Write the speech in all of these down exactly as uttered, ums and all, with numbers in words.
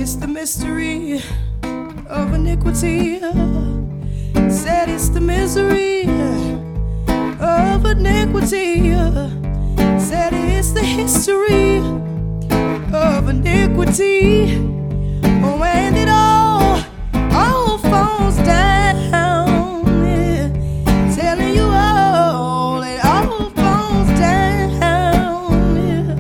It's the mystery of iniquity. Said it's the misery of iniquity. Said it's the history of iniquity. Oh, and it all, all falls down. Yeah. Telling you all, it all falls down.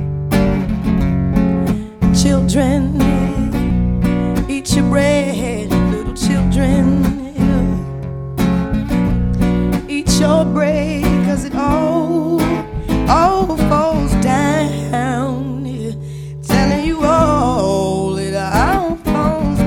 Yeah. Children, yeah. Eat your bread, little children. Yeah. Eat your bread, cause it all, all falls down. Yeah. Telling you all, it all falls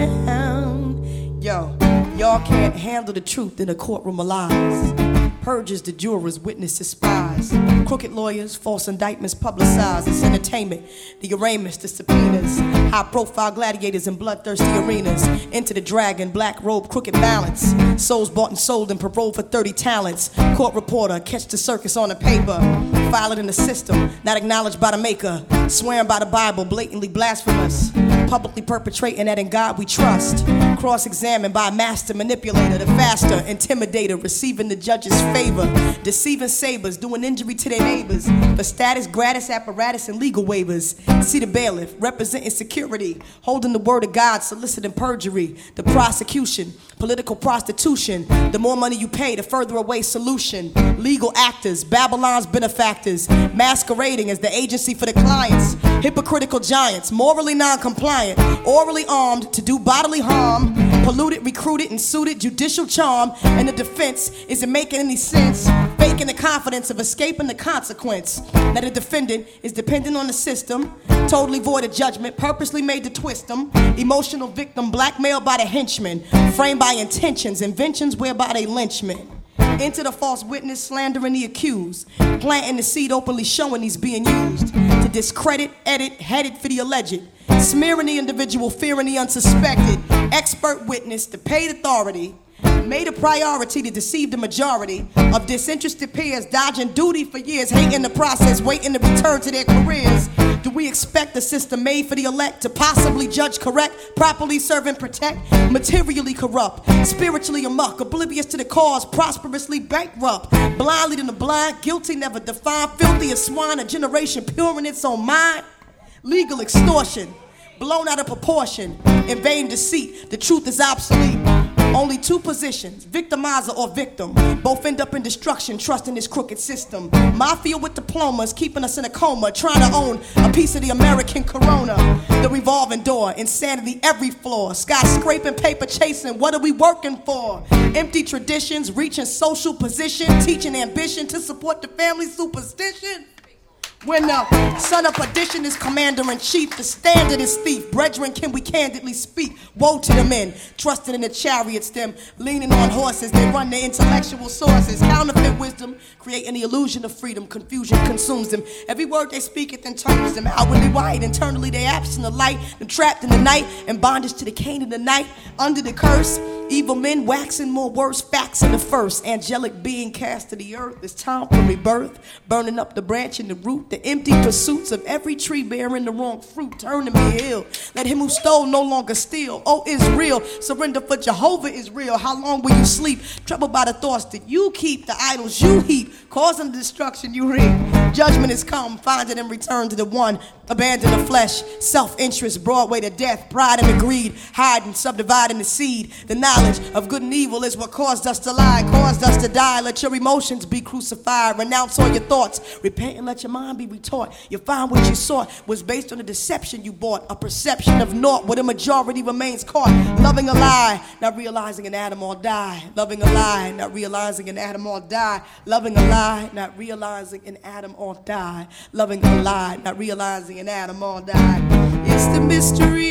down. Yo, y'all can't handle the truth in a courtroom of lies. Purges the jurors, witnesses, spies. Crooked lawyers, false indictments publicized. It's entertainment, the arraignments, the subpoenas. High-profile gladiators in bloodthirsty arenas. Enter the dragon, black robe, crooked balance. Souls bought and sold and paroled for thirty talents. Court reporter, catch the circus on the paper. File it in the system, not acknowledged by the maker. Swearing by the Bible, blatantly blasphemous. Publicly perpetrating that in God we trust. Cross-examined by a master manipulator, the faster intimidator, receiving the judge's favor. Deceiving sabers, doing injury to their neighbors. For status, gratis apparatus, and legal waivers. See the bailiff, representing security. Holding the word of God, soliciting perjury. The prosecution, political prostitution. The more money you pay, the further away solution. Legal actors, Babylon's benefactors. Masquerading as the agency for the clients. Hypocritical giants, morally non-compliant. Orally armed to do bodily harm. Polluted, recruited, and suited judicial charm. And the defense isn't making any sense. Faking the confidence of escaping the consequence. That a defendant is dependent on the system. Totally void of judgment, purposely made to twist them. Emotional victim, blackmailed by the henchmen. Framed by intentions, inventions whereby they lynch men. Into the false witness, slandering the accused. Planting the seed, openly showing he's being used. To discredit, edit, headed for the alleged. Smearing the individual, fearing the unsuspected. Expert witness, the paid authority. Made a priority to deceive the majority of disinterested peers, dodging duty for years, hating the process, waiting to return to their careers. Do we expect a system made for the elect to possibly judge correct, properly serve and protect? Materially corrupt, spiritually amok, oblivious to the cause, prosperously bankrupt, blindly to the blind, guilty never defined, filthy as swine, a generation pure in its own mind. Legal extortion, blown out of proportion, in vain deceit, the truth is obsolete. Only two positions, victimizer or victim. Both end up in destruction, trusting this crooked system. Mafia with diplomas, keeping us in a coma, trying to own a piece of the American corona. The revolving door, insanity every floor. Skyscraping, paper chasing, what are we working for? Empty traditions, reaching social position, teaching ambition to support the family superstition. When the son of perdition is commander-in-chief, the standard is thief. Brethren, can we candidly speak? Woe to the men, trusting in the chariots, them leaning on horses. They run their intellectual sources. Counterfeit wisdom, creating the illusion of freedom. Confusion consumes them. Every word they speak, it then turns them outwardly white. Internally, they absent of light. Them trapped in the night, and bondage to the cane of the night. Under the curse, evil men waxing more worse. Facts in the first. Angelic being cast to the earth. It's time for rebirth. Burning up the branch and the root. The empty pursuits of every tree bearing the wrong fruit. Turn to me ill. Let him who stole no longer steal. Oh, is real. Surrender for Jehovah is real. How long will you sleep? Troubled by the thoughts that you keep. The idols you heap. Causing the destruction you reap. Judgment is come. Find it and return to the one. Abandon the flesh. Self-interest. Broad way to death. Pride and the greed. Hiding, subdividing the seed. The knowledge of good and evil is what caused us to lie. Caused us to die. Let your emotions be crucified. Renounce all your thoughts. Repent and let your mind be retort. You find what you sought was based on the deception you bought. A perception of naught where the majority remains caught. Loving a lie, not realizing an atom all die. Loving a lie, not realizing an atom all die. Loving a lie, not realizing an atom all die. Loving a lie, not realizing an atom all die. It's the mystery